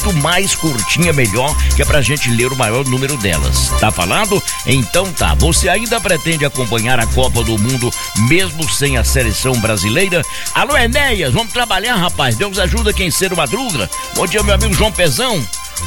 quanto mais curtinha melhor, que é pra gente ler o maior número delas. Tá falado? Então tá, você ainda pretende acompanhar a Copa do Mundo mesmo sem a seleção brasileira? Alô, Enéas, vamos trabalhar, rapaz, Deus ajuda quem cedo madruga. Bom dia, meu amigo João Pezão.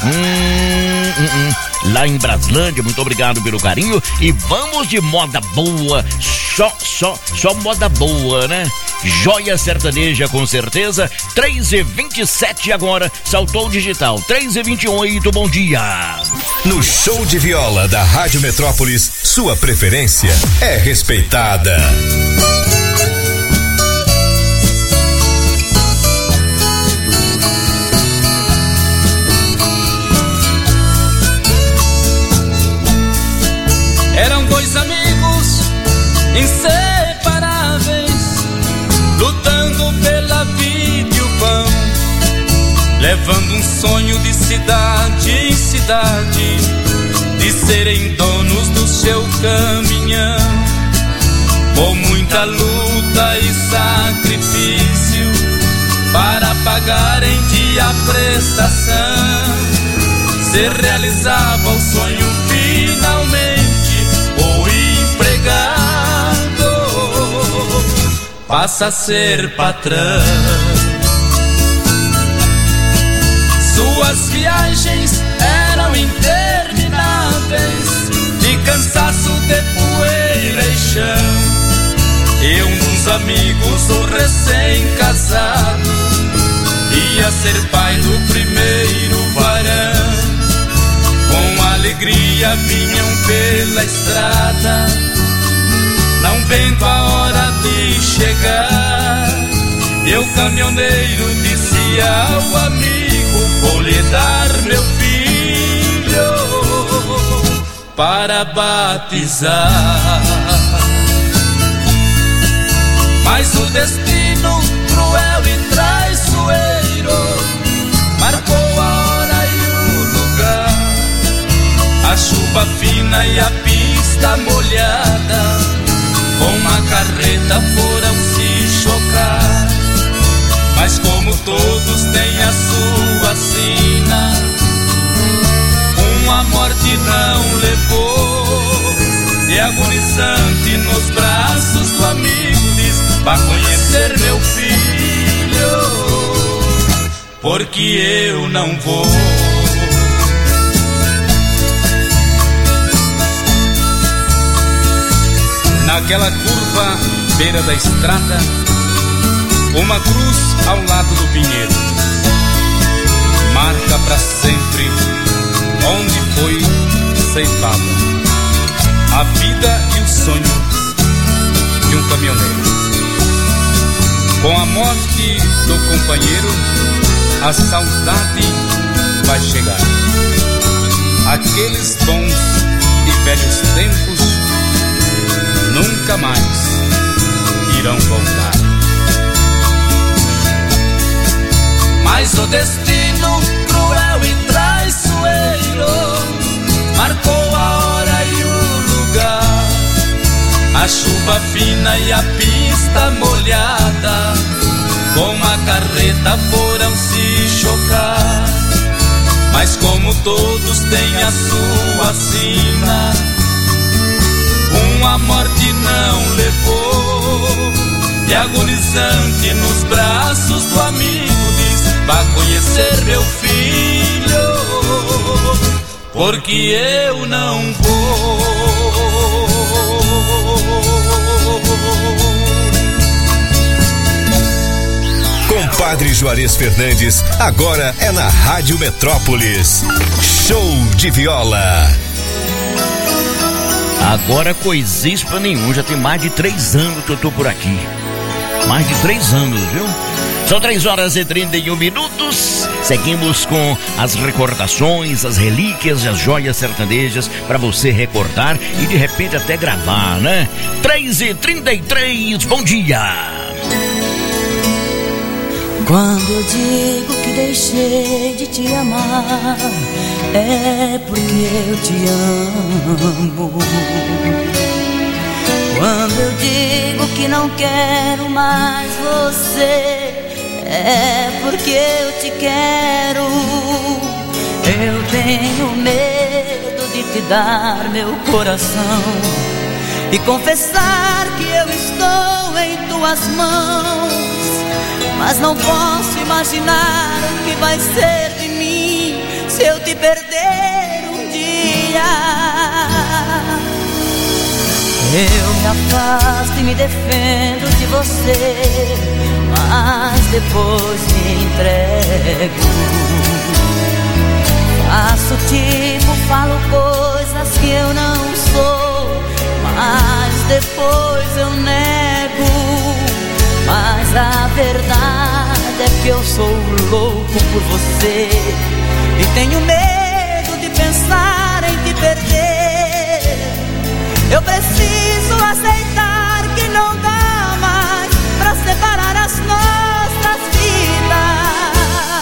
Lá em Braslândia, muito obrigado pelo carinho. E vamos de moda boa, só moda boa, né? Joia sertaneja, com certeza. 3h27 agora, saltou o digital. 3h28, bom dia. No show de viola da Rádio Metrópolis, sua preferência é respeitada. Eram dois amigos inseparáveis, lutando pela vida e o pão, levando um sonho de cidade em cidade, de serem donos do seu caminhão. Com muita luta e sacrifício, para pagar em dia a prestação, se realizava o sonho finalmente. O empregado passa a ser patrão. Suas viagens eram intermináveis, de cansaço, de poeira e chão. E um dos amigos, o recém-casado, ia ser pai do primeiro varão. Com alegria vinham pela estrada, não vendo a hora de chegar. E o caminhoneiro disse ao amigo: vou lhe dar meu filho para batizar. Mas o destino cruel e traiçoeiro marcou a hora e o lugar. A chuva fina e a pista molhada, com uma carreta foram se chocar. Mas como todos têm a sua sina, uma morte não levou. E agonizante nos braços do amigo diz: vá conhecer meu filho, porque eu não vou. Naquela curva, beira da estrada, uma cruz ao lado do pinheiro, marca pra sempre onde foi ceifada a vida e o sonho de um caminhoneiro. Com a morte do companheiro, a saudade vai chegar. Aqueles bons e velhos tempos nunca mais irão voltar. Mas o destino cruel e traiçoeiro marcou a hora e o lugar. A chuva fina e a pista molhada, com a carreta foram se chocar. Mas como todos têm a sua sina, uma morte não levou. E agonizante nos braços do amigo diz: vá conhecer meu filho, porque eu não vou. Compadre Juarez Fernandes, agora é na Rádio Metrópolis. Show de viola. Agora coisíssima nenhum, já tem mais de 3 anos que eu tô por aqui. Mais de 3 anos, viu? São 3h31. Seguimos com as recordações, as relíquias, as joias sertanejas para você recordar e de repente até gravar, né? 3h33, bom dia! Quando eu digo que deixei de te amar, é porque eu te amo. Quando eu digo que não quero mais você, é porque eu te quero. Eu tenho medo de te dar meu coração e confessar que eu estou em tuas mãos, mas não posso imaginar o que vai ser de mim se eu te perder um dia. Eu me afasto e me defendo de você, mas depois me entrego. Faço tipo, falo coisas que eu não sou, mas depois eu nego. Mas a verdade é que eu sou louco por você e tenho medo de pensar em te perder. Eu preciso aceitar que não dá mais pra separar as nossas vidas.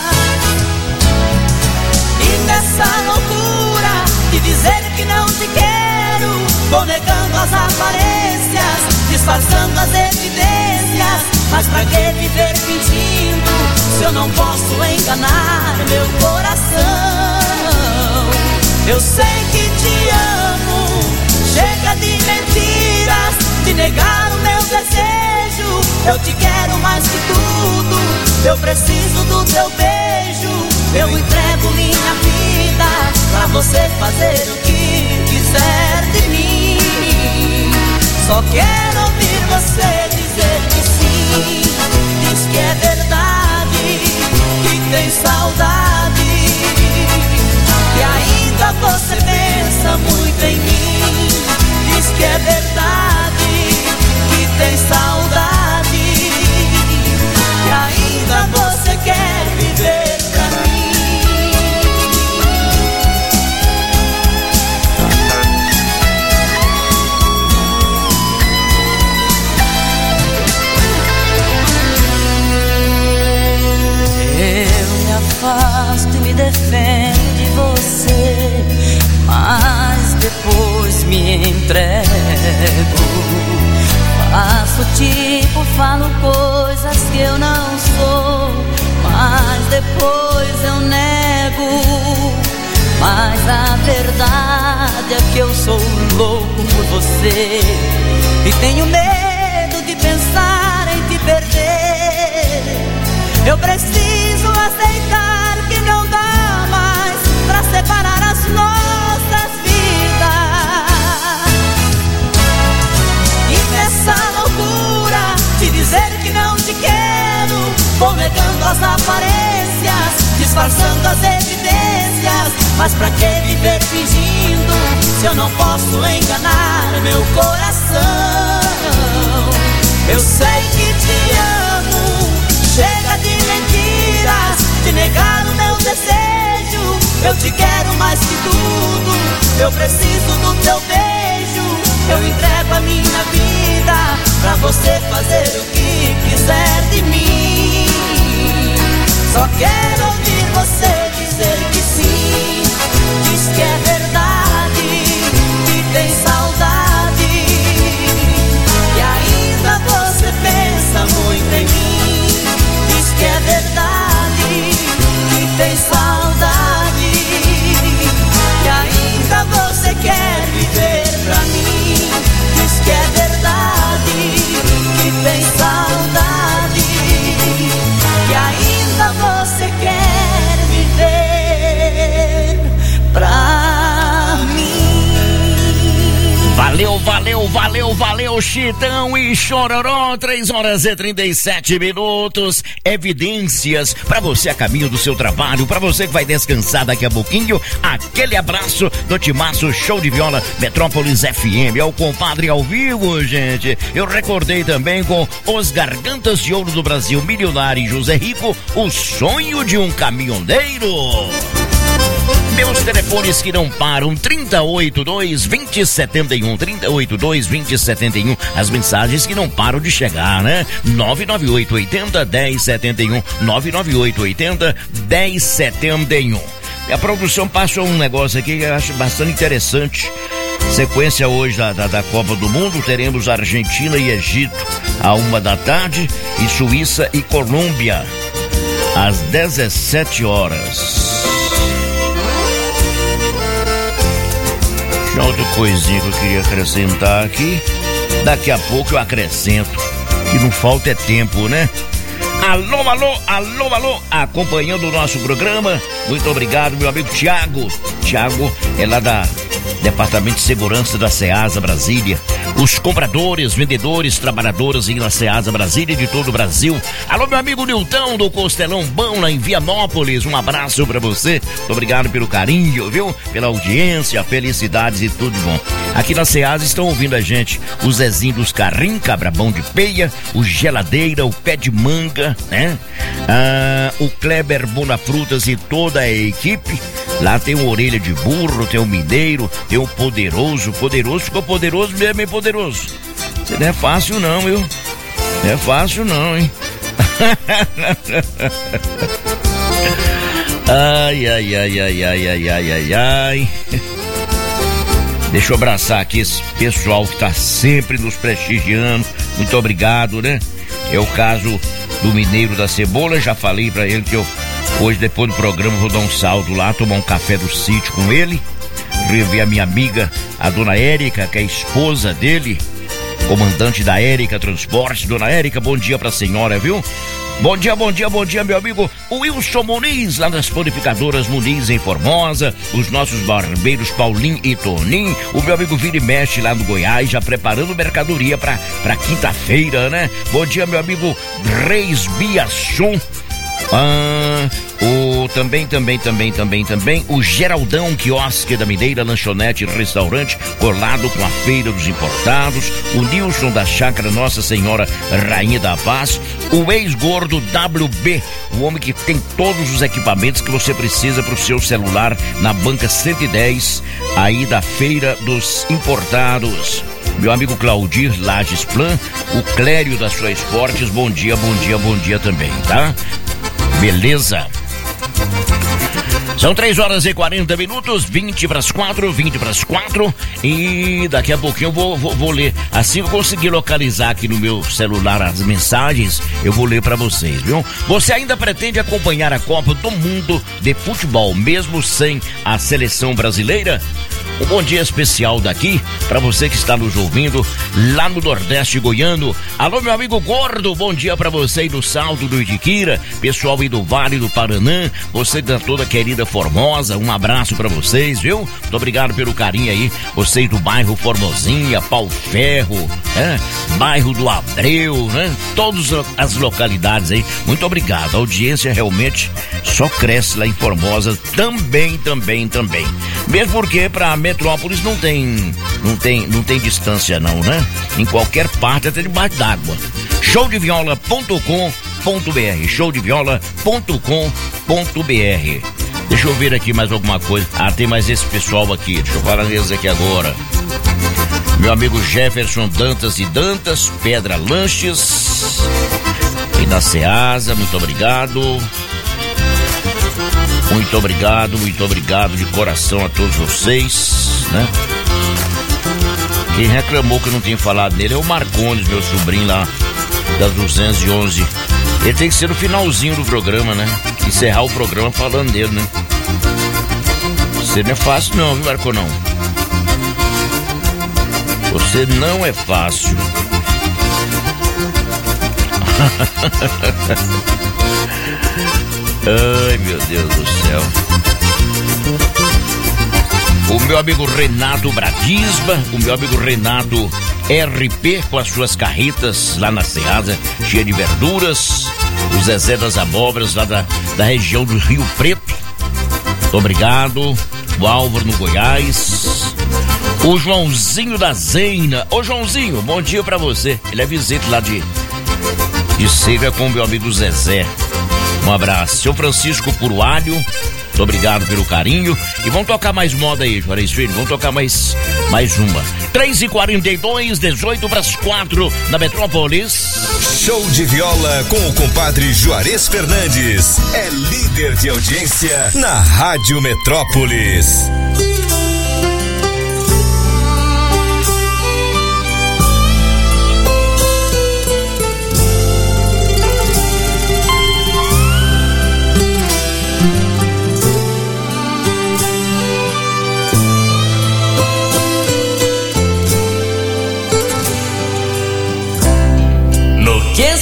E nessa loucura de dizer que não te quero, vou negando as aparências, disfarçando as evidências. Mas pra que viver fingindo se eu não posso enganar meu coração? Eu sei que te amo, chega de mentiras, de negar o meu desejo. Eu te quero mais que tudo, eu preciso do teu beijo. Eu entrego minha vida pra você fazer o que quiser de mim. Só quero ouvir você dizer que sim, diz que é verdade, que tem saudade, que ainda você pensa muito em mim. Diz que é verdade, que tem saudade, que ainda você quer viver pra mim. Eu me afasto e me defendo de você, mas depois me entrego. Faço tipo, falo coisas que eu não sou, mas depois eu nego. Mas a verdade é que eu sou louco por você e tenho medo de pensar em te perder. Eu preciso aceitar que não dá mais pra separar as nossas vidas. E nessa loucura de dizer que não te quero, vou negando as aparências, disfarçando as evidências. Mas pra que viver fingindo se eu não posso enganar meu coração? Eu sei que te amo, chega de mentiras, de negar o meu desejo. Eu te quero mais que tudo, eu preciso do teu beijo. Eu entrego a minha vida pra você fazer o que quiser de mim. Só quero ouvir você dizer que sim, diz que é verdade, que tem saudade, que ainda você pensa muito em mim. Diz que é verdade, que tem saudade, que ainda você quer viver pra mim. Diz que é verdade, que tem saudade, que ainda você quer viver pra mim. Valeu, valeu, valeu, valeu, Chitão e Chororó, 3h37. Evidências pra você a caminho do seu trabalho, pra você que vai descansar daqui a pouquinho. Aquele abraço do Timaço Show de Viola Metrópolis FM. É o compadre ao vivo, gente. Eu recordei também com os Gargantas de Ouro do Brasil, Milionário e José Rico, o sonho de um caminhoneiro. Meus telefones que não param, 3082-2071, 3082-2071. As mensagens que não param de chegar, né? 99880-1071, 99880-1071. E a produção passou um negócio aqui que eu acho bastante interessante. Sequência hoje da Copa do Mundo, teremos Argentina e Egito à 1h e Suíça e Colômbia às 17h. outra coisinha que eu queria acrescentar aqui. Daqui a pouco eu acrescento, que não falta é tempo, né? Alô, alô, alô, alô, acompanhando o nosso programa. Muito obrigado, meu amigo Tiago. Tiago é lá da Departamento de Segurança da Ceasa Brasília. Os compradores, vendedores, trabalhadores na Ceasa Brasília de todo o Brasil. Alô, meu amigo Nilton do Costelão Bom lá em Vianópolis. Um abraço pra você. Muito obrigado pelo carinho, viu? Pela audiência, felicidades e tudo de bom. Aqui na Ceasa estão ouvindo a gente o Zezinho dos Carrim, Cabrabão de Peia, o Geladeira, o Pé de Manga, né? O Kleber Bonafrutas e toda a equipe. Lá tem o Orelha de Burro, tem o Mineiro, tem o Poderoso. Poderoso ficou poderoso mesmo, hein, Poderoso? Você não é fácil não, viu? Não é fácil não, hein? Ai, ai, ai, ai, ai, ai, ai, ai, ai. Deixa eu abraçar aqui esse pessoal que tá sempre nos prestigiando. Muito obrigado, né? É o caso do Mineiro da Cebola. Já falei pra ele que eu hoje, depois do programa, vou dar um salto lá, tomar um café do sítio com ele. Rever a minha amiga, a dona Érica, que é a esposa dele, comandante da Érica Transporte. Dona Érica, bom dia pra senhora, viu? Bom dia, bom dia, bom dia, meu amigo Wilson Muniz, lá das panificadoras Muniz em Formosa, os nossos barbeiros Paulinho e Toninho, o meu amigo Vira e Mexe lá no Goiás, já preparando mercadoria pra quinta-feira, né? Bom dia, meu amigo Reis Biasson. Também o Geraldão Quiosque da Mineira, lanchonete e restaurante colado com a Feira dos Importados, o Nilson da Chácara Nossa Senhora Rainha da Paz, o ex-gordo WB, o homem que tem todos os equipamentos que você precisa para o seu celular na banca 110, aí da Feira dos Importados. Meu amigo Claudir Lages Plan, o Clério da Sua Esportes, bom dia, bom dia, bom dia também, tá? Beleza? São 3 horas e 40 minutos, 20 para as 4, e daqui a pouquinho eu vou ler. Assim que eu conseguir localizar aqui no meu celular as mensagens, eu vou ler para vocês, viu? Você ainda pretende acompanhar a Copa do Mundo de Futebol, mesmo sem a seleção brasileira? Um bom dia especial daqui para você que está nos ouvindo lá no Nordeste Goiano. Alô, meu amigo Gordo, bom dia para você aí do Salto do Itiquira, pessoal aí do Vale do Paranã, você da toda querida Formosa, um abraço para vocês, viu? Muito obrigado pelo carinho aí, vocês do bairro Formosinha, Pau Ferro, né? Bairro do Abreu, né? Todas as localidades aí, muito obrigado. A audiência realmente só cresce lá em Formosa também. Mesmo porque pra Metrópolis não tem distância não, né? Em qualquer parte, até debaixo d'água. Showdeviola.com.br, showdeviola.com.br. Deixa eu ver aqui mais alguma coisa. Tem mais esse pessoal aqui, deixa eu falar deles aqui agora. Meu amigo Jefferson Dantas e Dantas, Pedra Lanches e da Ceasa, muito obrigado. Muito obrigado de coração a todos vocês, né? Quem reclamou que eu não tinha falado nele é o Marcondes, meu sobrinho lá das 211. Ele tem que ser no finalzinho do programa, né? Encerrar o programa falando dele, né? Você não é fácil não, viu, Marconão? Você não é fácil. Ai, meu Deus do céu. O meu amigo Renato Bradisba, o meu amigo Renato RP com as suas carretas lá na Ceasa, cheia de verduras. O Zezé das Abóboras lá da região do Rio Preto. Muito obrigado. O Álvaro no Goiás. O Joãozinho da Zeina. Ô Joãozinho, bom dia pra você. Ele é visita lá de Seca com o meu amigo Zezé. Um abraço. Seu Francisco Purualho, muito obrigado pelo carinho. E vamos tocar mais moda aí, Juarez Filho. Vamos tocar mais uma. 3h42, 18 para as 4 na Metrópolis. Show de viola com o compadre Juarez Fernandes. É líder de audiência na Rádio Metrópolis.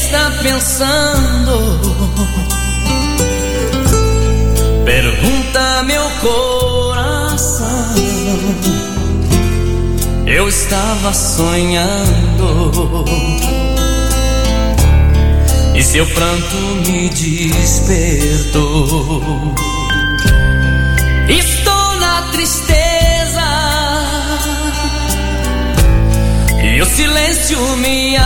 está pensando? Pergunta meu coração. Eu estava sonhando e seu pranto me despertou. Estou na tristeza e o silêncio me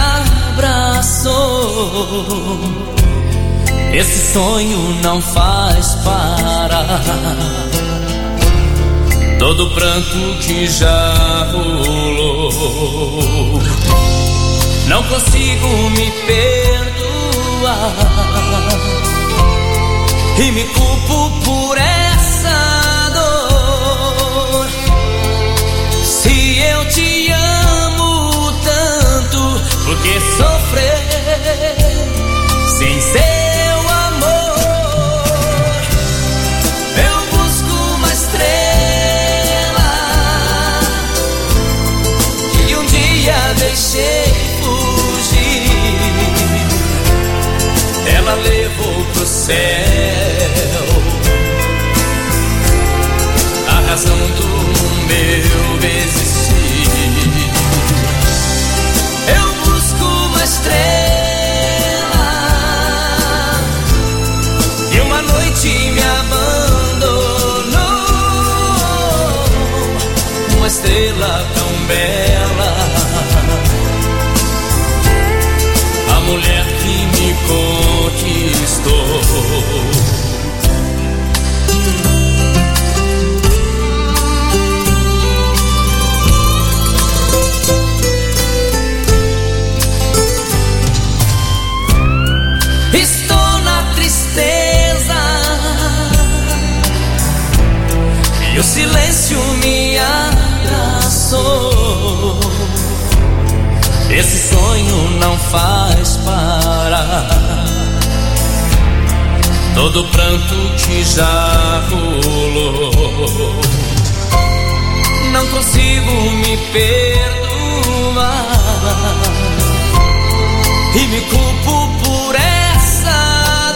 abraçou. Esse sonho não faz parar todo o pranto que já rolou. Não consigo me perdoar e me culpo por essa dor. Se eu te amo tanto, por que sofrer sem seu amor? Eu busco uma estrela que um dia deixei fugir. Ela levou pro céu a razão do meu existir. Eu busco uma estrela e uma noite me abandonou. Uma estrela tão bela, a mulher que me conquistou. Estou na tristeza e o silêncio me abraçou. Esse sonho não faz parar todo o pranto que já rolou. Não consigo me perdoar e me culpo por essa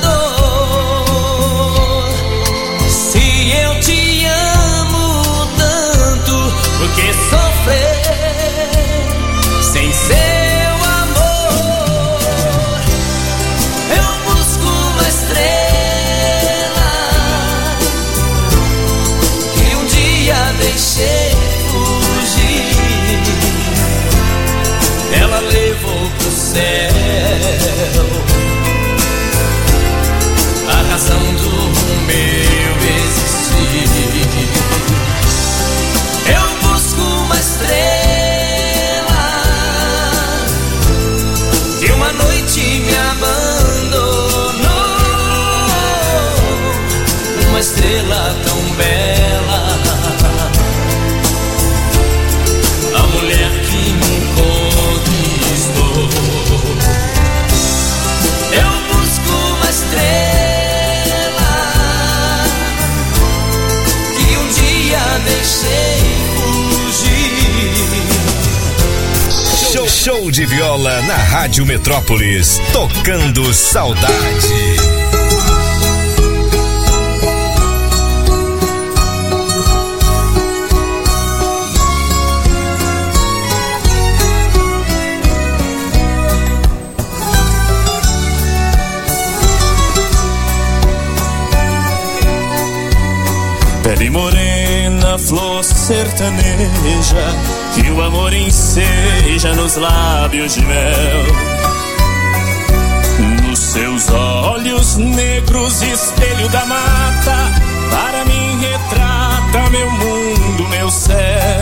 dor. Se eu te amo tanto, por que sofrer sem seu amor? Eu busco uma estrela que um dia deixei fugir. Ela levou pro céu a razão do meu existir. Eu busco uma estrela que uma noite me abandonou. Uma estrela tão bela, a mulher que me conquistou. Eu busco uma estrela que um dia deixei fugir. Show de viola na Rádio Metrópolis, tocando saudade. Pele morena, flor sertaneja, que o amor enseja nos lábios de mel. Nos seus olhos negros, espelho da mata, para mim retrata meu mundo, meu céu.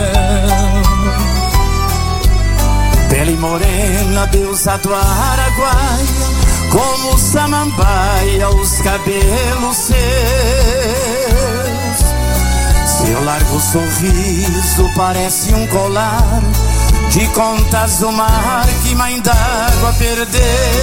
Pele morena, deusa do Araguaia, como samambaia, os cabelos seus. Seu largo sorriso parece um colar de contas do mar que mãe d'água perdeu.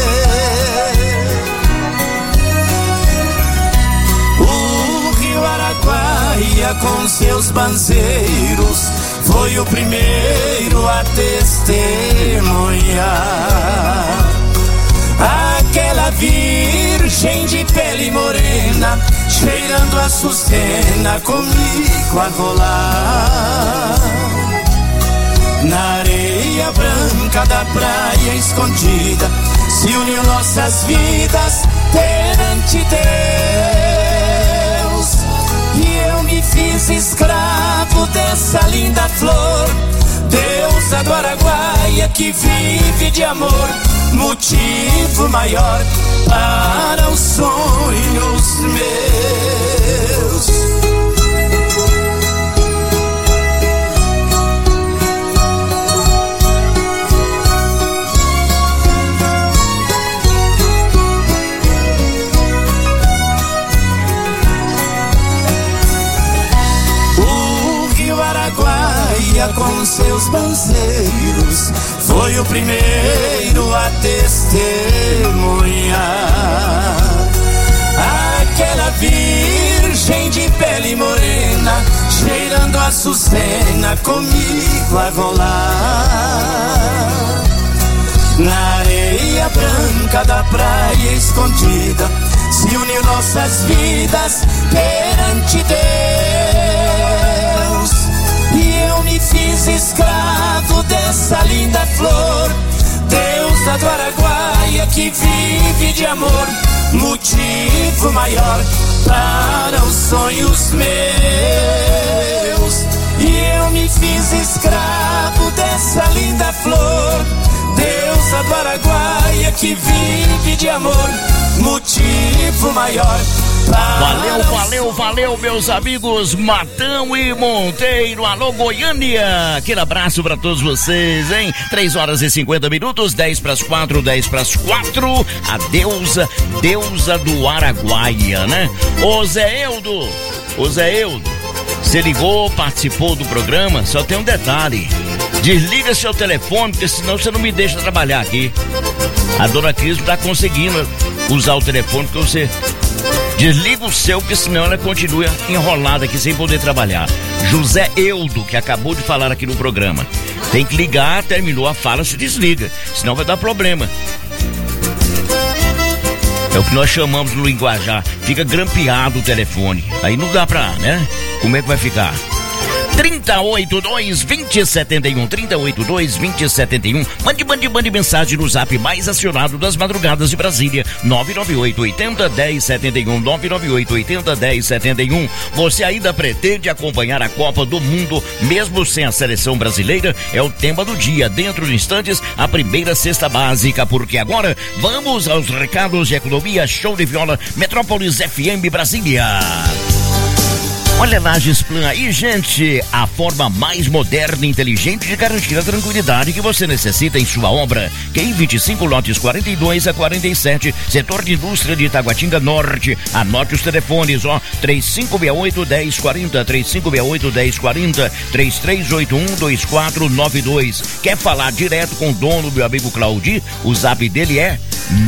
O rio Araguaia com seus banzeiros foi o primeiro a testemunhar a Aquela virgem de pele morena, cheirando a Açucena, comigo a rolar. Na areia branca da praia escondida, se uniu nossas vidas perante Deus. E eu me fiz escravo dessa linda flor, deusa do Araguaia que vive de amor, motivo maior para os sonhos meus. Com seus banzeiros foi o primeiro a testemunhar. Aquela virgem de pele morena, cheirando a Açucena, comigo a rolar. Na areia branca da praia escondida, se uniu nossas vidas perante Deus. E eu me fiz escravo dessa linda flor, deusa do Araguaia que vive de amor, motivo maior para os sonhos meus. E eu me fiz escravo dessa linda flor, deusa do Araguaia que vive de amor, motivo maior. Valeu, meus amigos Matão e Monteiro. Alô, Goiânia. Aquele abraço pra todos vocês, hein? 3h50, 10 para as 4. A deusa do Araguaia, né? Ô Zé Eudo, você ligou, participou do programa, só tem um detalhe. Desliga seu telefone, porque senão você não me deixa trabalhar aqui. A dona Cris tá conseguindo usar o telefone, porque você... Desliga o seu, porque senão ela continua enrolada aqui sem poder trabalhar. José Eudo, que acabou de falar aqui no programa. Tem que ligar, terminou a fala, se desliga. Senão vai dar problema. É o que nós chamamos no linguajar. Fica grampeado o telefone. Aí não dá pra, né? Como é que vai ficar? 382-2071, 382-2071. Mande mensagem no zap mais acionado das madrugadas de Brasília, 998-80-1071, 998-80-1071. Você ainda pretende acompanhar a Copa do Mundo, mesmo sem a seleção brasileira? É o tema do dia. Dentro de instantes, a primeira cesta básica, porque agora vamos aos recados de economia. Show de viola, Metrópolis FM Brasília. Olha Lages Plan aí, gente, a forma mais moderna e inteligente de garantir a tranquilidade que você necessita em sua obra. QI 25, lotes 42 a 47, setor de indústria de Itaguatinga Norte. Anote os telefones, 3568-1040, 3568-1040, 3381-2492. Quer falar direto com o dono, meu amigo Claudi? O zap dele é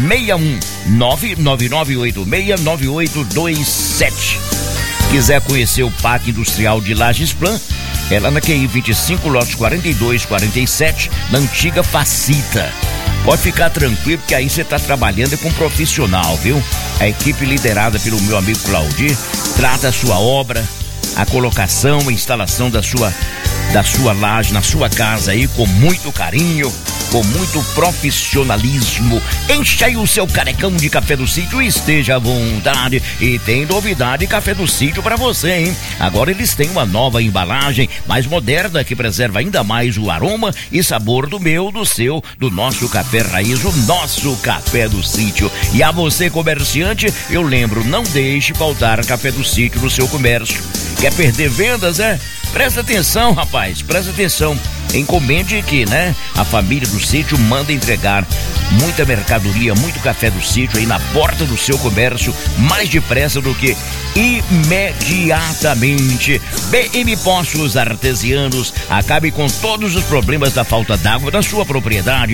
61999869827. Quiser conhecer o Parque Industrial de Lages Plan, é lá na QI 25, lotes 42, 47, na antiga Facita. Pode ficar tranquilo que aí você está trabalhando com um profissional, viu? A equipe liderada pelo meu amigo Claudir trata a sua obra, a colocação, a instalação da sua laje na sua casa aí com muito carinho, com muito profissionalismo. Enche aí o seu carecão de Café do Sítio e esteja à vontade. E tem novidade Café do Sítio pra você, hein? Agora eles têm uma nova embalagem mais moderna que preserva ainda mais o aroma e sabor do meu, do seu, do nosso café raiz, o nosso Café do Sítio. E a você, comerciante, eu lembro, não deixe faltar Café do Sítio no seu comércio. Quer perder vendas, Presta atenção, rapaz, presta atenção. Encomende que, a família do sítio manda entregar muita mercadoria, muito Café do Sítio aí na porta do seu comércio, mais depressa do que imediatamente. BM Poços Artesianos, acabe com todos os problemas da falta d'água na sua propriedade.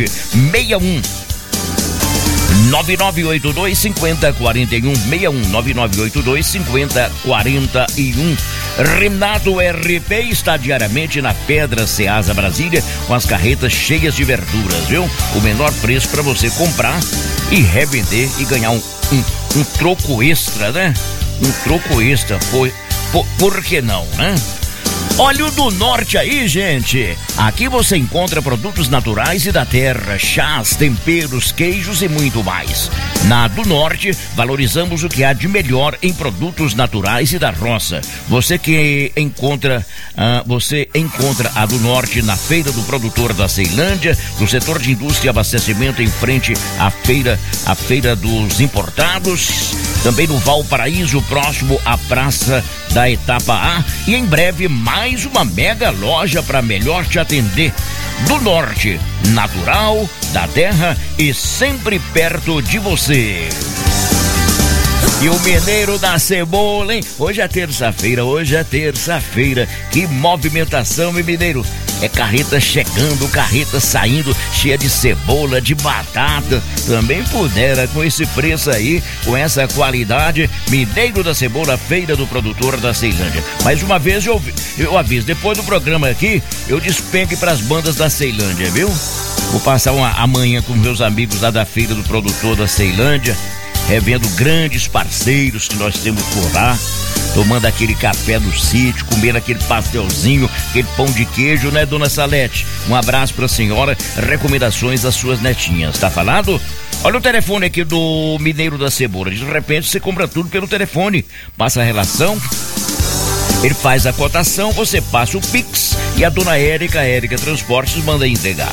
9982-5041, 9982-5041. Renato RP está diariamente na Pedra Ceasa Brasília com as carretas cheias de verduras, viu? O menor preço para você comprar e revender e ganhar um troco extra, né? Um troco extra, por que não, né? Óleo do Norte aí, gente. Aqui você encontra produtos naturais e da terra, chás, temperos, queijos e muito mais. Na do Norte, valorizamos o que há de melhor em produtos naturais e da roça. Você encontra a do Norte na Feira do Produtor da Ceilândia, no setor de indústria e abastecimento em frente à feira dos importados, também no Valparaíso, próximo à Praça da Etapa A, e em breve mais uma mega loja para melhor te atender. Do Norte, natural, da terra e sempre perto de você. E o Mineiro da Cebola, hein? Hoje é terça-feira. Que movimentação, meu Mineiro. É carreta chegando, carreta saindo, cheia de cebola, de batata. Também pudera com esse preço aí, com essa qualidade. Mineiro da Cebola, Feira do Produtor da Ceilândia. Mais uma vez eu aviso, depois do programa aqui, eu despenque pras bandas da Ceilândia, viu? Vou passar amanhã com meus amigos lá da Feira do Produtor da Ceilândia, revendo grandes parceiros que nós temos por lá, tomando aquele café do sítio, comendo aquele pastelzinho, aquele pão de queijo, né, dona Salete? Um abraço pra senhora, recomendações às suas netinhas, tá falado? Olha o telefone aqui do Mineiro da Cebola, de repente você compra tudo pelo telefone, passa a relação, ele faz a cotação, você passa o Pix e a dona Érica Transportes manda entregar.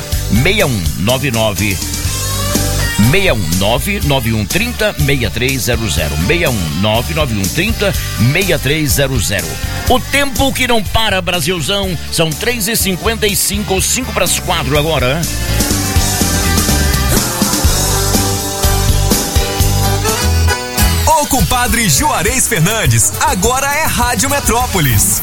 6199130-6300. 6199130-6300. O tempo que não para, Brasilzão. São 3h55, 3:55 agora. O compadre Juarez Fernandes, agora é Rádio Metrópolis.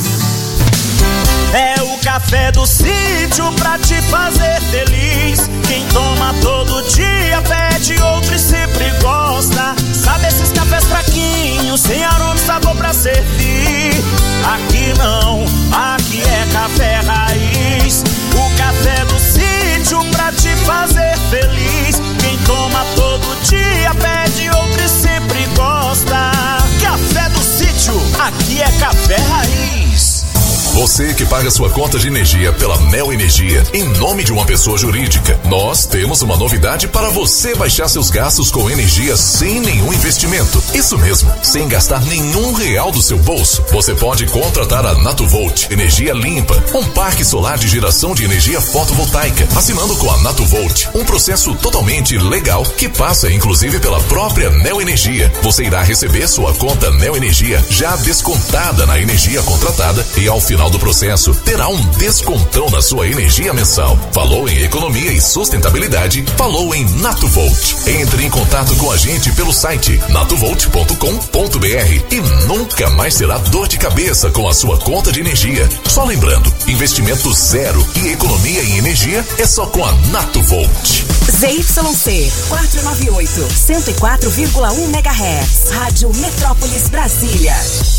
É o café do sítio pra te fazer feliz. Quem toma todo dia pede outro e sempre gosta. Sabe esses cafés fraquinhos, sem aroma e sabor pra servir? Aqui não, aqui é café raiz. O café do sítio pra te fazer feliz. Quem toma todo dia pede outro e sempre gosta. Café do sítio, aqui é café raiz. Você que paga sua conta de energia pela Neo Energia em nome de uma pessoa jurídica, nós temos uma novidade para você baixar seus gastos com energia sem nenhum investimento. Isso mesmo, sem gastar nenhum real do seu bolso. Você pode contratar a Natuvolt, energia limpa, um parque solar de geração de energia fotovoltaica, assinando com a Natuvolt, um processo totalmente legal que passa inclusive pela própria Neo Energia. Você irá receber sua conta Neo Energia já descontada na energia contratada e ao final do processo terá um descontão na sua energia mensal. Falou em economia e sustentabilidade, falou em Natuvolt. Entre em contato com a gente pelo site natuvolt.com.br e nunca mais terá dor de cabeça com a sua conta de energia. Só lembrando, investimento zero e economia em energia é só com a Natuvolt. ZYC 498, 104,1 MHz, Rádio Metrópolis Brasília.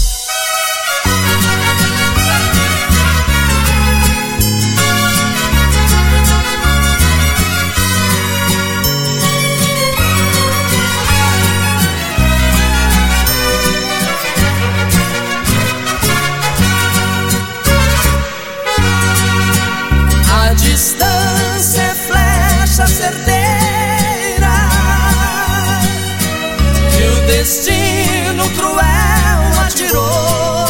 A distância é flecha certeira que o destino cruel atirou,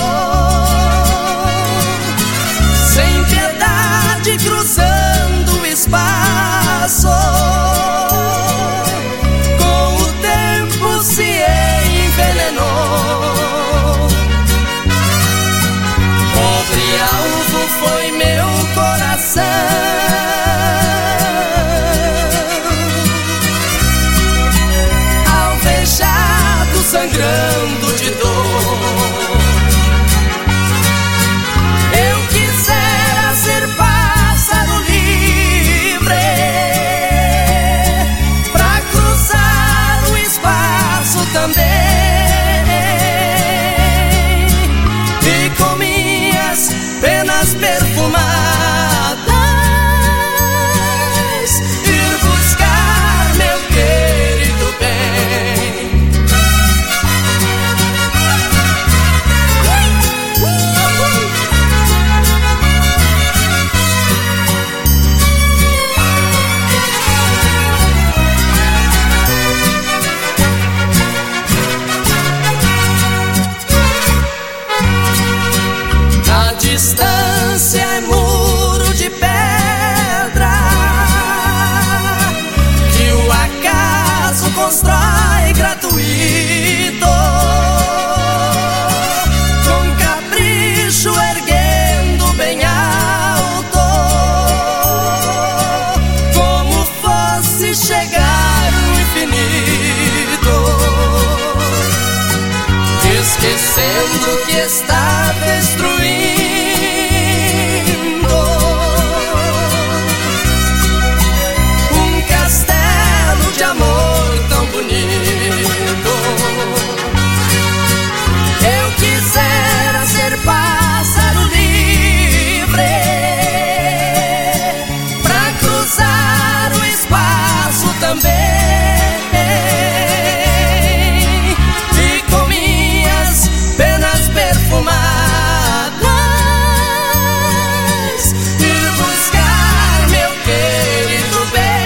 sem piedade cruzando o espaço, com o tempo se envenenou. Pobre alvo foi meu coração, alvejado, sangrando de dor. Eu quisera ser pássaro livre pra cruzar o espaço também e com distância é muro de pedra que o acaso constrói gratuito, com capricho erguendo bem alto, como fosse chegar no infinito, esquecendo que está destruindo um castelo de amor tão bonito. Eu quisera ser pássaro livre pra cruzar o espaço também, e com minhas penas perfumadas ir buscar meu querido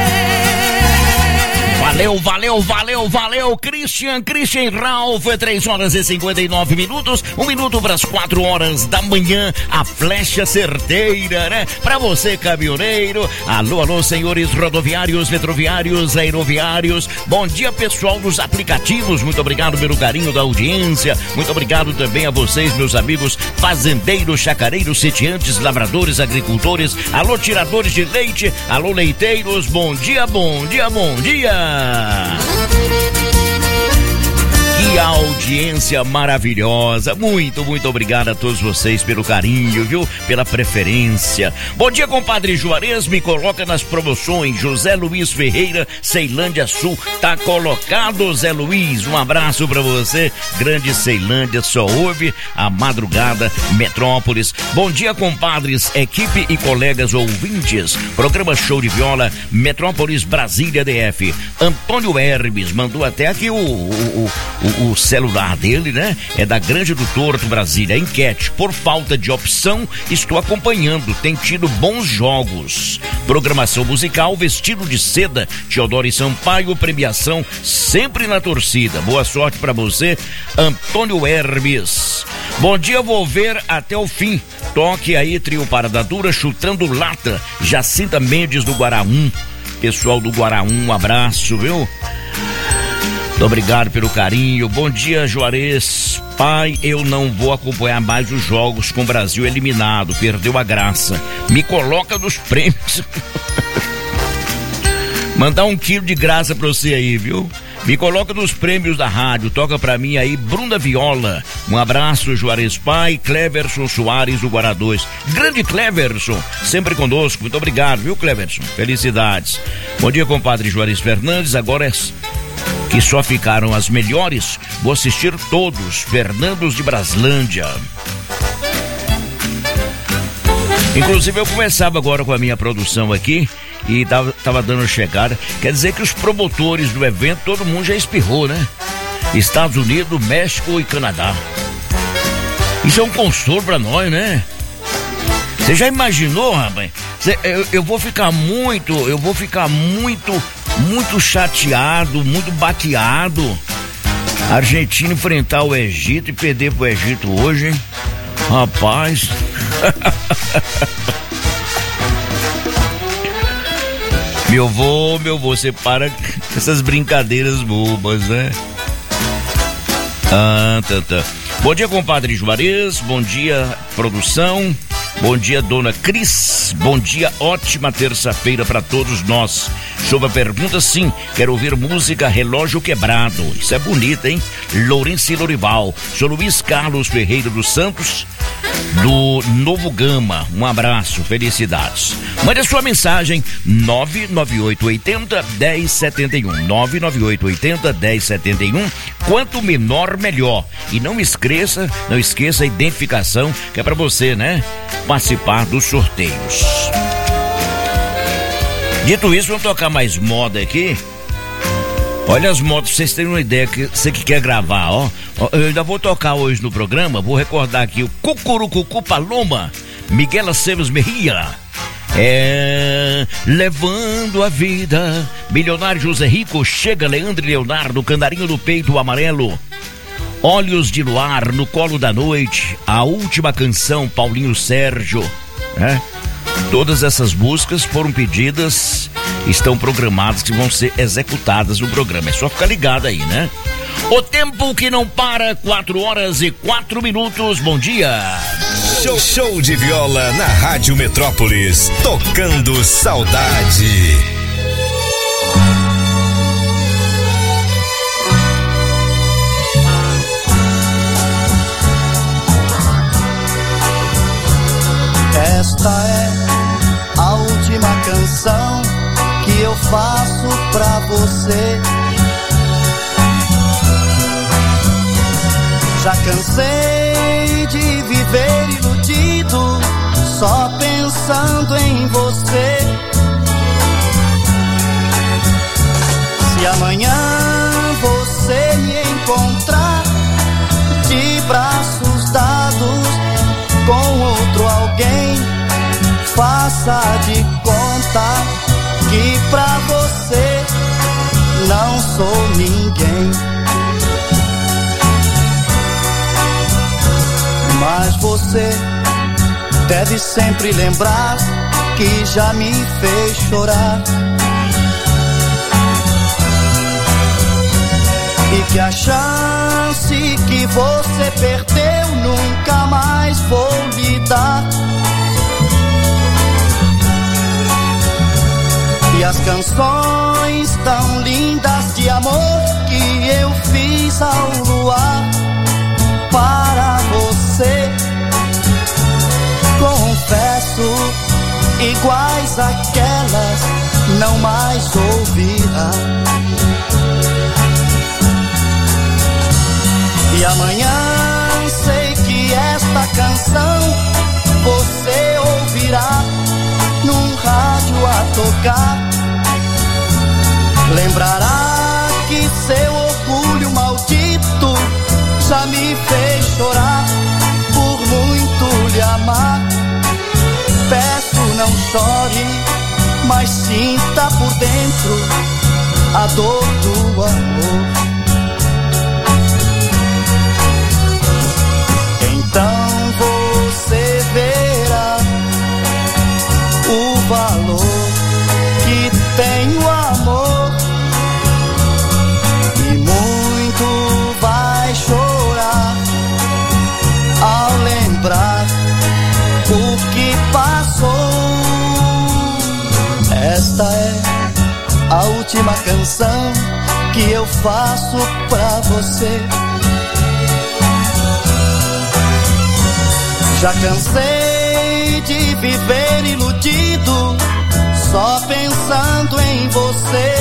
bem. Valeu, Christian Ralph, 3 horas e 59 minutos, 1 minuto para as 4 horas da manhã, a flecha certeira, né? Pra você, caminhoneiro, alô, senhores rodoviários, metroviários, aeroviários, bom dia, pessoal dos aplicativos, muito obrigado pelo carinho da audiência, muito obrigado também a vocês, meus amigos fazendeiros, chacareiros, sitiantes, lavradores, agricultores, alô, tiradores de leite, alô, leiteiros, bom dia. Que audiência maravilhosa, muito obrigado a todos vocês pelo carinho, viu? Pela preferência. Bom dia, compadre Juarez, me coloca nas promoções. José Luiz Ferreira, Ceilândia Sul, tá colocado, Zé Luiz, um abraço pra você, grande Ceilândia, só ouve a madrugada Metrópolis. Bom dia, compadres, equipe e colegas ouvintes, programa Show de Viola, Metrópolis Brasília DF. Antônio Hermes mandou até aqui o celular dele, né? É da Grande do Torto, Brasília. Enquete: por falta de opção, estou acompanhando. Tem tido bons jogos. Programação musical, Vestido de Seda, Teodoro e Sampaio, premiação sempre na torcida. Boa sorte pra você, Antônio Hermes. Bom dia, vou ver até o fim. Toque aí, trio Parada Dura, chutando lata. Jacinta Mendes do Guaraum. Pessoal do Guaraum, um abraço, viu? Muito obrigado pelo carinho. Bom dia, Juarez. Pai, eu não vou acompanhar mais os jogos com o Brasil eliminado. Perdeu a graça. Me coloca nos prêmios. Mandar 1 quilo de graça pra você aí, viu? Me coloca nos prêmios da rádio. Toca pra mim aí, Bruna Viola. Um abraço, Juarez Pai. Cleverson Soares, do Guará 2. Grande Cleverson, sempre conosco. Muito obrigado, viu, Cleverson? Felicidades. Bom dia, compadre Juarez Fernandes. Agora é que só ficaram as melhores, vou assistir todos. Fernandos de Braslândia. Inclusive eu começava agora com a minha produção aqui e tava dando chegada. Quer dizer que os promotores do evento, todo mundo já espirrou, né? Estados Unidos, México e Canadá. Isso é um consolo pra nós, né? Você já imaginou, rapaz? Eu vou ficar muito chateado, muito baqueado. A Argentina enfrentar o Egito e perder pro Egito hoje, hein? Rapaz. Meu vô, você para com essas brincadeiras bobas, né? Tá. Bom dia, compadre Juarez. Bom dia, produção. Bom dia, dona Cris. Bom dia, ótima terça-feira para todos nós. Sobre a pergunta, sim, quero ouvir música Relógio Quebrado. Isso é bonito, hein? Lourenço e Lorival. Sou Luiz Carlos Ferreira dos Santos, do Novo Gama. Um abraço, felicidades. Mande a sua mensagem 99880-1071. 99880-1071. Quanto menor, melhor. E não esqueça a identificação, que é para você, né? Participar dos sorteios. Dito isso, vamos tocar mais moda aqui. Olha as modas, pra vocês terem uma ideia, que você que quer gravar, ó. Eu ainda vou tocar hoje no programa, vou recordar aqui o Cucurucucu Paloma, Miguel Aceves Mejia. Levando a vida. Milionário José Rico, chega Leandro e Leonardo, Candarinho do Peito Amarelo. Olhos de Luar, No Colo da Noite, A Última Canção, Paulinho Sérgio, né? Todas essas músicas foram pedidas, estão programadas, que vão ser executadas no programa. É só ficar ligado aí, né? O tempo que não para, 4h04. Bom dia. Show de viola na Rádio Metrópolis, tocando saudade. Esta é a última canção que eu faço pra você. Já cansei de viver iludido, só pensando em você. Se amanhã você me encontrar de braços dados com outro alguém, faça de conta que pra você não sou ninguém. Mas você deve sempre lembrar que já me fez chorar e que a chance que você perdeu nunca mais vou lhe dar. E as canções tão lindas de amor que eu fiz ao luar para você, confesso, iguais àquelas não mais ouvirá. E amanhã sei que esta canção você ouvirá num rádio a tocar. Lembrará que seu orgulho maldito já me fez chorar por muito lhe amar. Peço, não chore, mas sinta por dentro a dor do amor. Então você verá o valor que tem o amor, e muito vai chorar ao lembrar o que passou. Esta é a última canção que eu faço pra você. Já cansei de viver iludido, só pensando em você.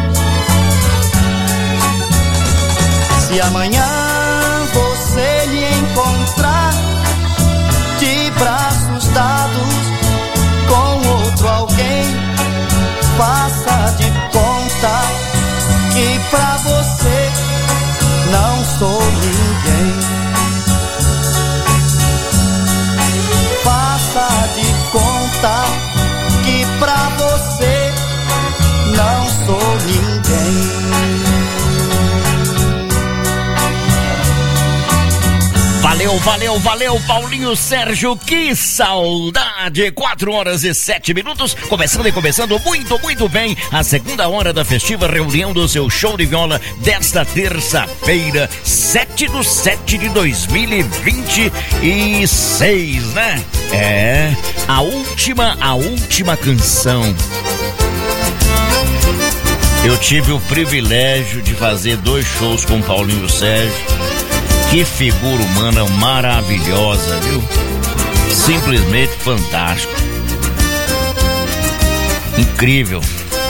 Se amanhã você me encontrar de braços dados com outro alguém, faça de conta que pra você não sou ninguém. Faça de conta que pra você não sou ninguém. Valeu, Paulinho Sérgio, que saudade! 4h07. Começando muito bem a segunda hora da festiva reunião do seu show de viola desta terça-feira, 7/7/2026, né? É, a última canção. Eu tive o privilégio de fazer 2 shows com Paulinho Sérgio. Que figura humana maravilhosa, viu? Simplesmente fantástico. Incrível.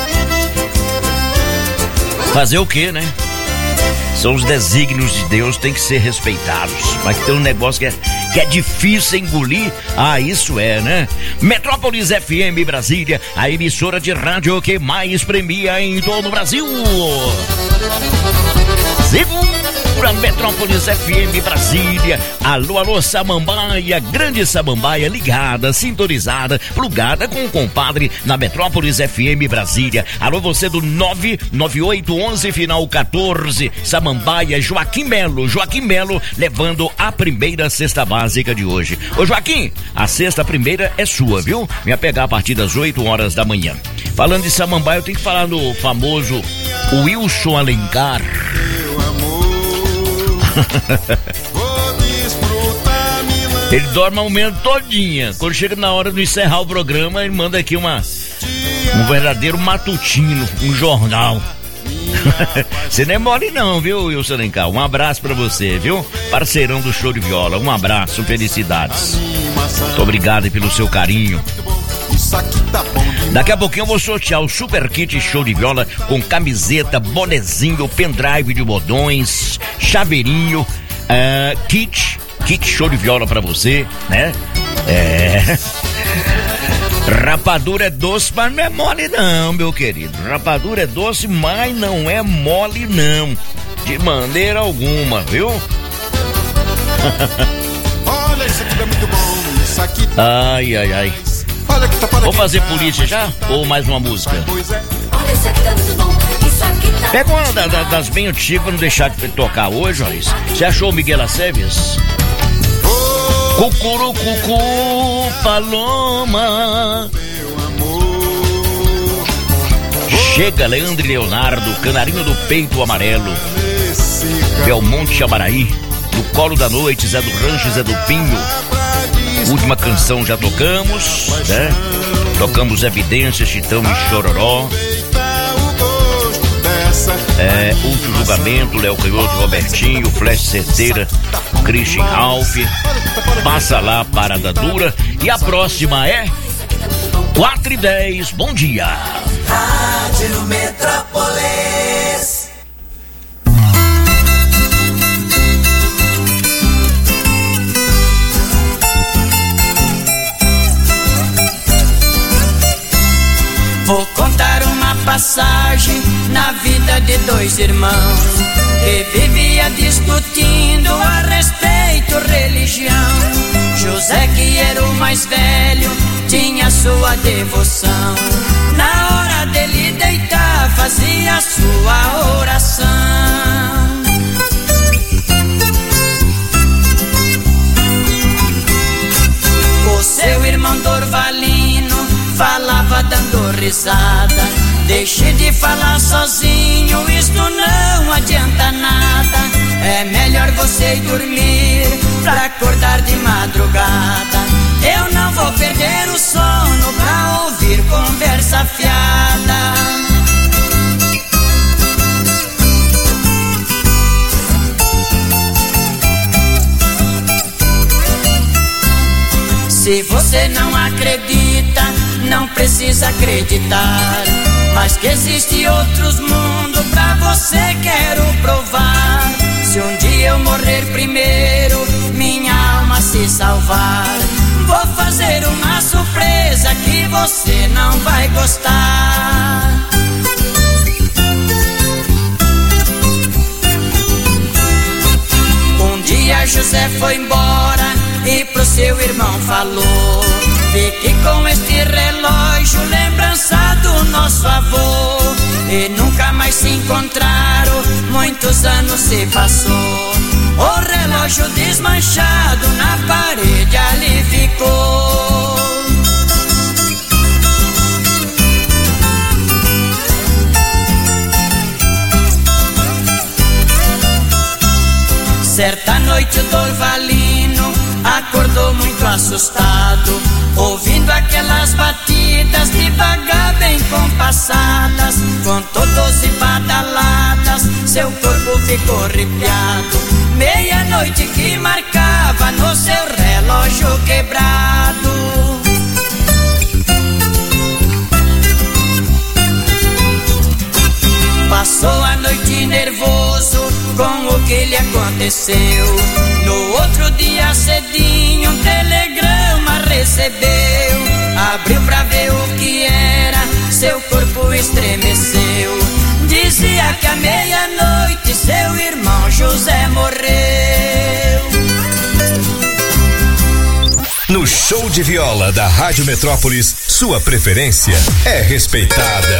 Fazer o quê, né? São os desígnios de Deus, tem que ser respeitados. Mas tem um negócio que é difícil engolir. Ah, isso é, né? Metrópolis FM Brasília, a emissora de rádio que mais premia em todo o Brasil. Segundo pra Metrópolis FM Brasília. Alô, alô, Samambaia, grande Samambaia, ligada, sintonizada, plugada com o compadre na Metrópolis FM Brasília. Alô, você do 99811 final 14, Samambaia, Joaquim Melo levando a primeira cesta básica de hoje. Ô Joaquim, a cesta primeira é sua, viu? Venha pegar a partir das 8 horas da manhã. Falando de Samambaia, eu tenho que falar do famoso Wilson Alencar. Ele dorme o momento todinha. Quando chega na hora de encerrar o programa, ele manda aqui um verdadeiro matutino, um jornal. Você não é mole não, viu, Wilson Alencar? Um abraço pra você, viu? Parceirão do Show de Viola, um abraço, felicidades. Muito obrigado pelo seu carinho. Daqui a pouquinho eu vou sortear o Super Kit Show de Viola com camiseta, bonezinho, pendrive de bodões, chaveirinho, kit Show de Viola pra você, né? Rapadura é doce, mas não é mole não, meu querido. Rapadura é doce, mas não é mole não, de maneira alguma, viu? Olha, isso aqui é muito bom, isso aqui... Ai. Vou fazer polícia já? Ou mais uma música? Pega uma das bem antigas pra não deixar de tocar hoje, olha isso. Você achou o Miguel Aceves? Cucurucucu, Paloma. Chega Leandro e Leonardo, Canarinho do Peito Amarelo, Belmonte Amaraí, Do Colo da Noite, Zé do Rancho, Zé do Pinho. Última canção já tocamos, né? Tocamos Evidências, Chitão e Chororó. Último Julgamento, Léo Canhoto, Robertinho, Flash Certeira, Christian Ralph. Passa lá, Parada Dura. E a próxima é 4h10. Bom dia. Rádio Metrópolis. Vou contar uma passagem na vida de dois irmãos que vivia discutindo a respeito religião. José, que era o mais velho, tinha sua devoção. Na hora dele deitar, fazia sua oração. O seu irmão Dorvalino falava dando risada: deixe de falar sozinho, isto não adianta nada. É melhor você ir dormir pra acordar de madrugada. Eu não vou perder o sono pra ouvir conversa fiada. Se você não acredita, não precisa acreditar, mas que existe outros mundos pra você quero provar. Se um dia eu morrer primeiro, minha alma se salvar, vou fazer uma surpresa que você não vai gostar. Um dia José foi embora e pro seu irmão falou: fique com este relógio, lembrança do nosso avô. E nunca mais se encontraram, muitos anos se passou. O relógio desmanchado na parede ali ficou. Certa noite o Dorvalino acordou muito assustado, ouvindo aquelas batidas devagar bem compassadas. Contou 12 badaladas, seu corpo ficou arrepiado. Meia-noite que marcava no seu relógio quebrado. Passou a noite nervoso com o que lhe aconteceu. No outro dia cedinho um telegrama recebeu. Abriu pra ver o que era, seu corpo estremeceu. Dizia que à meia-noite seu irmão José morreu. No show de viola da Rádio Metrópolis, sua preferência é respeitada.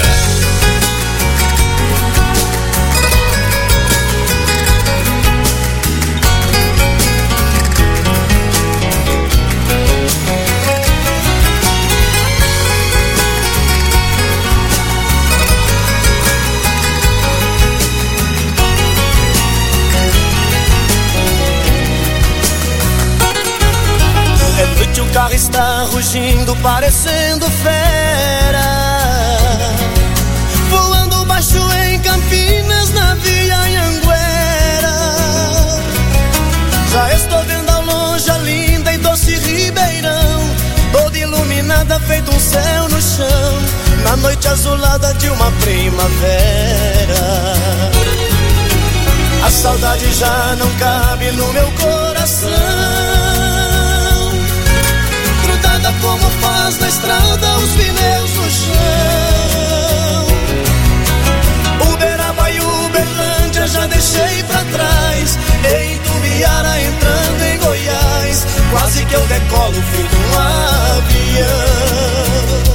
O carro está rugindo, parecendo fera, voando baixo em Campinas, na Via Anhanguera. Já estou vendo ao longe a linda e doce Ribeirão, toda iluminada, feito um céu no chão, na noite azulada de uma primavera. A saudade já não cabe no meu coração, como faz na estrada os pneus no chão. Uberaba e Uberlândia já deixei pra trás, em Tubiara entrando em Goiás, quase que eu decolo feito um avião.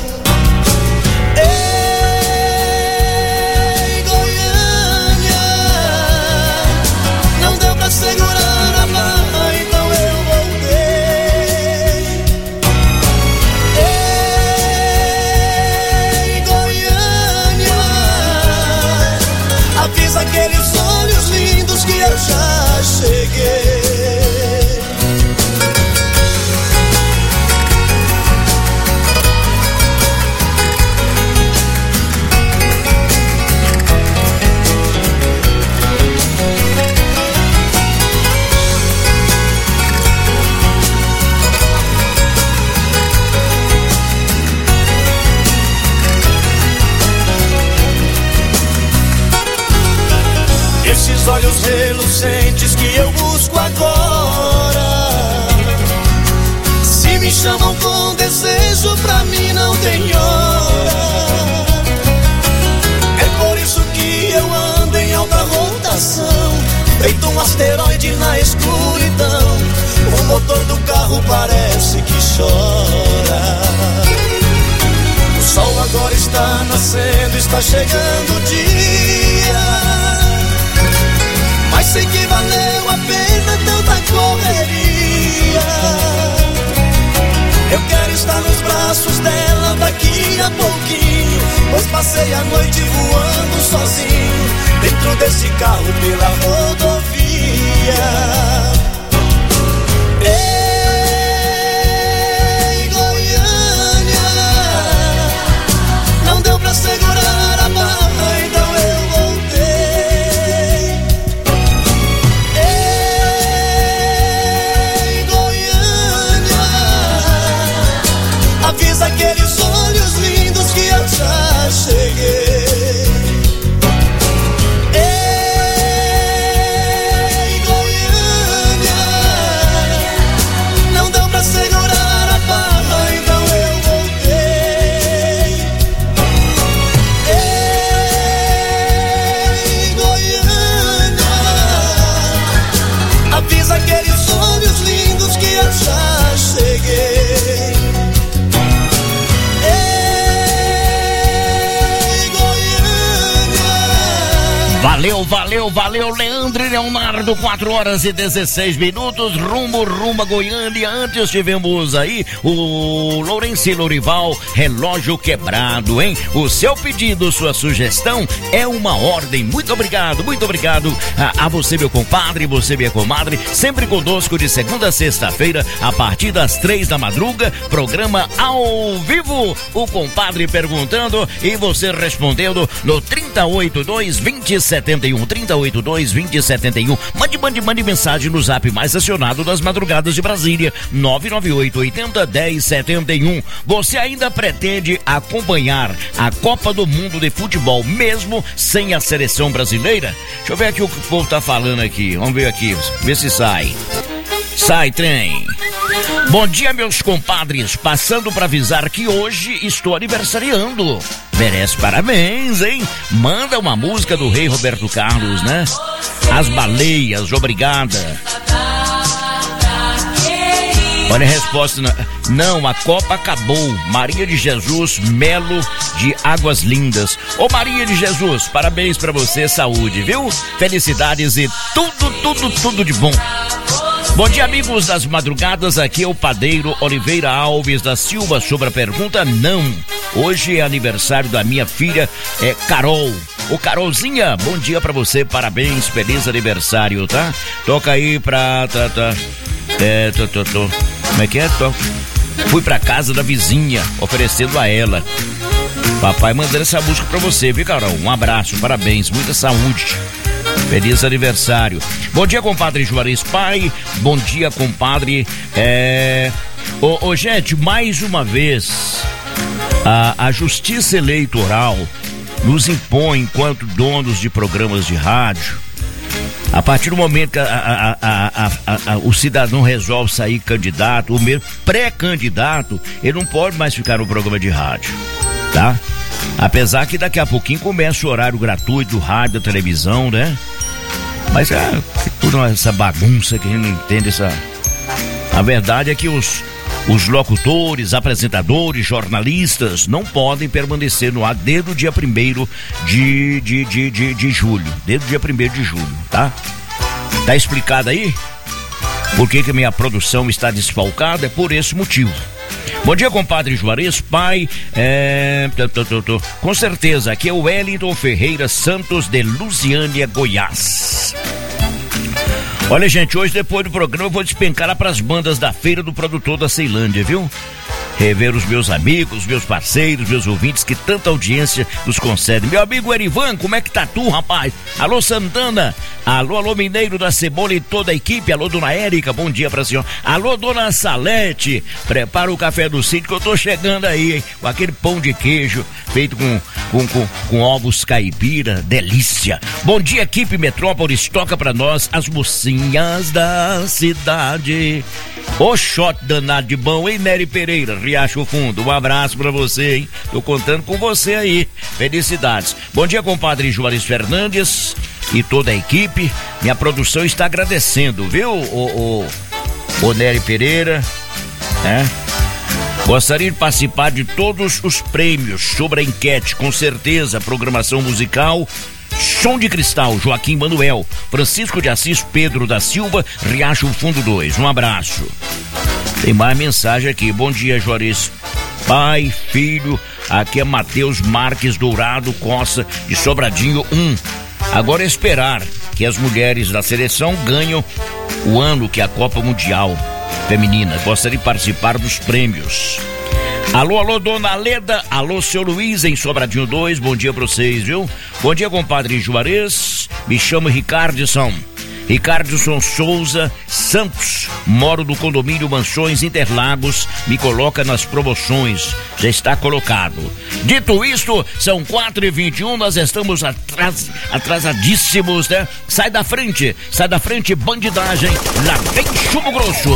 Ei, Goiânia, não deu pra segurar a barra, então eu aqueles olhos lindos que eu já cheguei. Esses olhos reluzentes que eu busco agora, se me chamam com desejo, pra mim não tem hora. É por isso que eu ando em alta rotação, feito um asteroide na escuridão. O motor do carro parece que chora. O sol agora está nascendo, está chegando o dia, mas sei que valeu a pena tanta correria. Eu quero estar nos braços dela daqui a pouquinho, pois passei a noite voando sozinho, dentro desse carro pela rodovia. Ei, Goiânia, não deu pra segurar a barra, então eu voltei. Avisa aqueles olhos lindos que eu já cheguei. Ei, Goiânia, não deu pra segurar a barra, então eu voltei. Ei, Goiânia, avisa aqueles olhos lindos que eu já cheguei. Valeu, Leandro e Leonardo, 4h16, rumo a Goiânia. Antes tivemos aí o Lourenci Lorival, Relógio Quebrado, hein? O seu pedido, sua sugestão é uma ordem. Muito obrigado a você, meu compadre, você, minha comadre, sempre conosco de segunda a sexta-feira, a partir das 3 da madruga, programa ao vivo, o compadre perguntando e você respondendo no 3082-2071, 3082-2071. Mande mensagem no zap mais acionado das madrugadas de Brasília, 998-80-1071. Você ainda pretende acompanhar a Copa do Mundo de Futebol, mesmo sem a seleção brasileira? Deixa eu ver aqui o que o povo tá falando aqui. Vamos ver aqui, ver se sai. Sai, trem. Bom dia, meus compadres. Passando para avisar que hoje estou aniversariando. Merece parabéns, hein? Manda uma música do rei Roberto Carlos, né? As Baleias, obrigada. Olha a resposta. Não, a Copa acabou. Maria de Jesus Melo de Águas Lindas. Ô Maria de Jesus, parabéns pra você, saúde, viu? Felicidades e tudo de bom. Bom dia, amigos das madrugadas, aqui é o padeiro Oliveira Alves da Silva. Sobre a pergunta, não. Hoje é aniversário da minha filha, Carol. Ô Carolzinha, bom dia pra você, parabéns, feliz aniversário, tá? Toca aí pra... Como é que é? Fui pra casa da vizinha, oferecendo a ela. Papai mandando essa música pra você, viu, Carol? Um abraço, parabéns, muita saúde. Feliz aniversário. Bom dia, compadre Juarez Pai. Bom dia, compadre. Gente, mais uma vez, a Justiça Eleitoral nos impõe, enquanto donos de programas de rádio, a partir do momento que o cidadão resolve sair candidato, ou mesmo pré-candidato, ele não pode mais ficar no programa de rádio, tá? Apesar que daqui a pouquinho começa o horário gratuito do rádio, da televisão, né? Mas toda essa bagunça que a gente não entende, a verdade é que os locutores, apresentadores, jornalistas não podem permanecer no ar desde o dia 1º de julho. Desde o dia 1º de julho, tá? Tá explicado aí? Por que a minha produção está desfalcada? É por esse motivo. Bom dia, compadre Juarez Pai. Com certeza, aqui é o Wellington Ferreira Santos de Lusiânia, Goiás. Olha, gente, hoje depois do programa eu vou despencar lá pras bandas da Feira do Produtor da Ceilândia, viu? Rever os meus amigos, meus parceiros, meus ouvintes que tanta audiência nos concedem. Meu amigo Erivan, como é que tá tu, rapaz? Alô, Santana. Alô, Mineiro da Cebola e toda a equipe. Alô, dona Érica, bom dia pra senhora. Alô, dona Salete, prepara o café do sítio que eu tô chegando aí, hein? Com aquele pão de queijo feito com ovos caipira, delícia. Bom dia, equipe Metrópolis, toca pra nós as mocinhas da cidade. Ô shot danado de bom, hein, Nery Pereira, Riacho Fundo, um abraço pra você, hein? Tô contando com você aí, felicidades. Bom dia, compadre Juarez Fernandes e toda a equipe, minha produção está agradecendo, viu, o Nery Pereira, né? Gostaria de participar de todos os prêmios sobre a enquete, com certeza, programação musical, Som de Cristal, Joaquim Manuel, Francisco de Assis, Pedro da Silva, Riacho Fundo 2, um abraço. Tem mais mensagem aqui, bom dia, Juarez Pai, filho, aqui é Matheus Marques Dourado Costa, de Sobradinho 1. Agora é esperar que as mulheres da seleção ganham o ano que é a Copa Mundial Feminina. Gostaria de participar dos prêmios. Alô, dona Leda, alô, seu Luiz em Sobradinho 2, bom dia pra vocês, viu? Bom dia, compadre Juarez, me chamo Ricardson Souza Santos, moro no condomínio Mansões Interlagos, me coloca nas promoções, já está colocado. Dito isto, são 4h21, nós estamos atrasadíssimos, né? Sai da frente, bandidagem, lá vem chumbo grosso.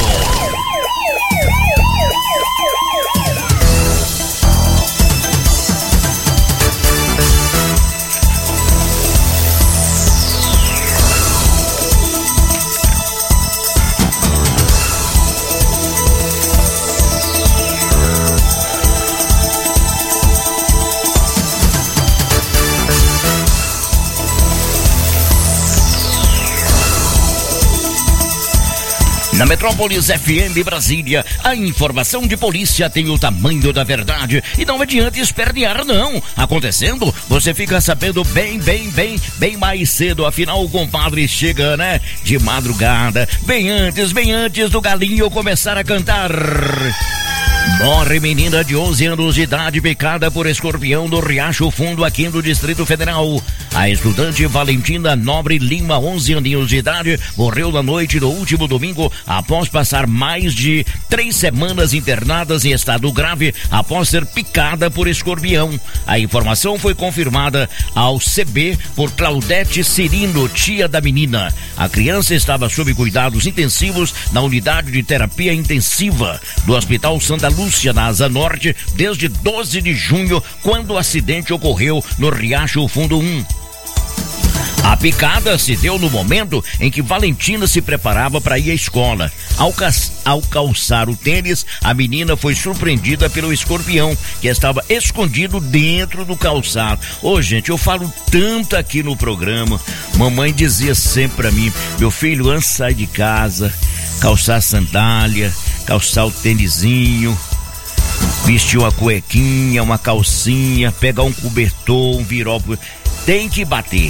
Na Metrópolis FM Brasília, a informação de polícia tem o tamanho da verdade e não adianta espernear, não. Acontecendo, você fica sabendo bem mais cedo. Afinal, o compadre chega, né? De madrugada, bem antes do galinho começar a cantar. Morre menina de 11 anos de idade picada por escorpião no Riacho Fundo, aqui no Distrito Federal. A estudante Valentina Nobre Lima, 11 aninhos de idade, morreu na noite do último domingo após passar mais de 3 semanas internadas em estado grave após ser picada por escorpião. A informação foi confirmada ao CB por Claudete Cirino, tia da menina. A criança estava sob cuidados intensivos na unidade de terapia intensiva do Hospital Santa Lúcia, na Asa Norte, desde 12 de junho, quando o acidente ocorreu no Riacho Fundo 1. A picada se deu no momento em que Valentina se preparava para ir à escola. Ao calçar o tênis, a menina foi surpreendida pelo escorpião, que estava escondido dentro do calçado. Gente, eu falo tanto aqui no programa. Mamãe dizia sempre pra mim: meu filho, antes de sair de casa, calçar a sandália, calçar o tênisinho, vestir uma cuequinha, uma calcinha, pegar um cobertor, um virol. Tem que bater.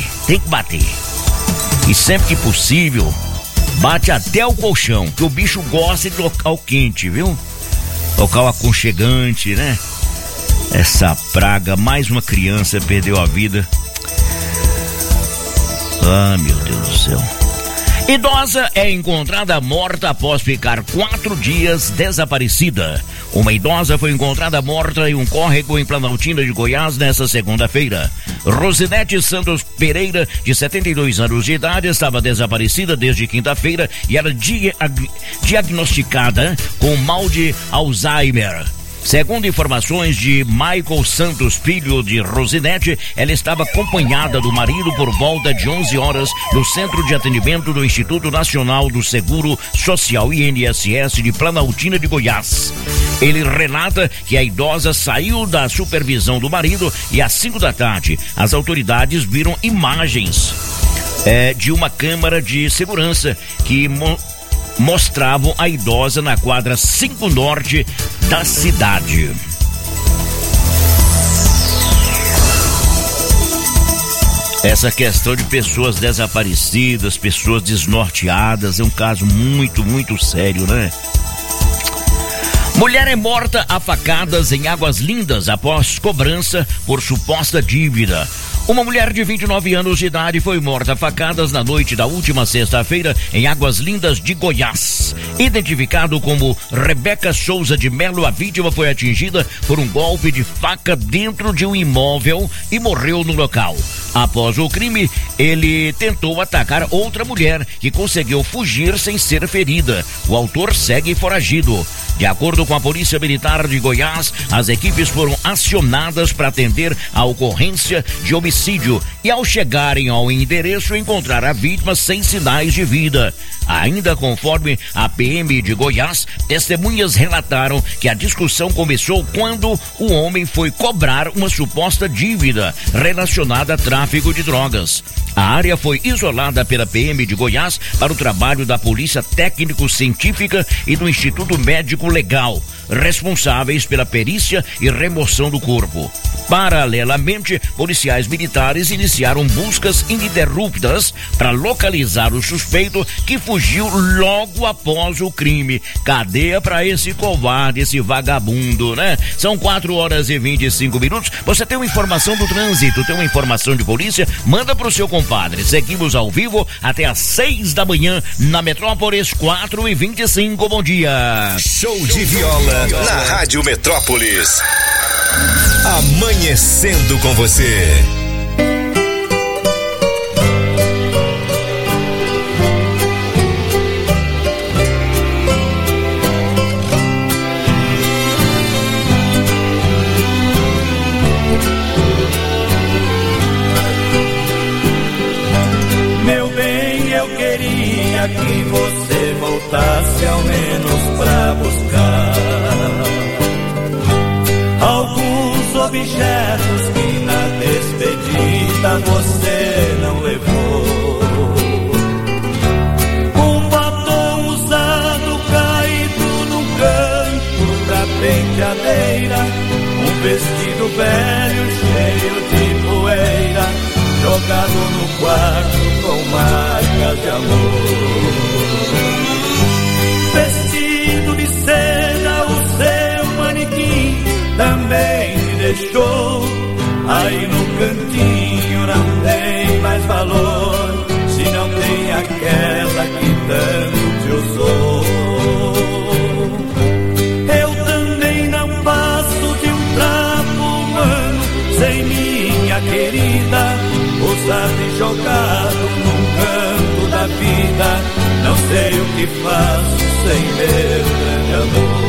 E sempre que possível, bate até o colchão, que o bicho gosta de local quente, viu? Local aconchegante, né? Essa praga, mais uma criança perdeu a vida. Ah, meu Deus do céu. Idosa é encontrada morta após ficar 4 dias desaparecida. Uma idosa foi encontrada morta em um córrego em Planaltina de Goiás nesta segunda-feira. Rosinete Santos Pereira, de 72 anos de idade, estava desaparecida desde quinta-feira e era diagnosticada com mal de Alzheimer. Segundo informações de Michael Santos, filho de Rosinete, ela estava acompanhada do marido por volta de 11 horas no Centro de Atendimento do Instituto Nacional do Seguro Social, INSS, de Planaltina de Goiás. Ele relata que a idosa saiu da supervisão do marido e às 5 da tarde as autoridades viram imagens de uma câmera de segurança que mostravam a idosa na quadra 5 Norte da cidade. Essa questão de pessoas desaparecidas, pessoas desnorteadas, é um caso muito, muito sério, né? Mulher é morta a facadas em Águas Lindas após cobrança por suposta dívida. Uma mulher de 29 anos de idade foi morta a facadas na noite da última sexta-feira em Águas Lindas de Goiás. Identificado como Rebeca Souza de Melo, a vítima foi atingida por um golpe de faca dentro de um imóvel e morreu no local. Após o crime, ele tentou atacar outra mulher que conseguiu fugir sem ser ferida. O autor segue foragido. De acordo com a Polícia Militar de Goiás, as equipes foram acionadas para atender a ocorrência de homicídio e, ao chegarem ao endereço, encontraram a vítima sem sinais de vida. Ainda conforme a PM de Goiás, testemunhas relataram que a discussão começou quando o homem foi cobrar uma suposta dívida relacionada a tráfico de drogas. A área foi isolada pela PM de Goiás para o trabalho da Polícia Técnico-Científica e do Instituto Médico Legal, responsáveis pela perícia e remoção do corpo. Paralelamente, policiais militares iniciaram buscas ininterruptas para localizar o suspeito que fugiu logo após o crime. Cadeia para esse covarde, esse vagabundo, né? São 4h25. Você tem uma informação do trânsito, tem uma informação de polícia? Manda pro seu compadre. Seguimos ao vivo até às 6 da manhã na Metrópolis, 4h25. Bom dia. Show de viola na Rádio Metrópolis. Amanhecendo com você. Meu bem, eu queria que você voltasse ao menos pra buscar alguns objetos que na despedida você não levou. Um batom usado caído no canto da penteadeira, um vestido velho cheio de poeira, jogado no quarto com marcas de amor. Vestido de seda, o seu manequim também me deixou. Aí no cantinho não tem sabe, jogado num canto da vida. Não sei o que faço sem meu grande amor.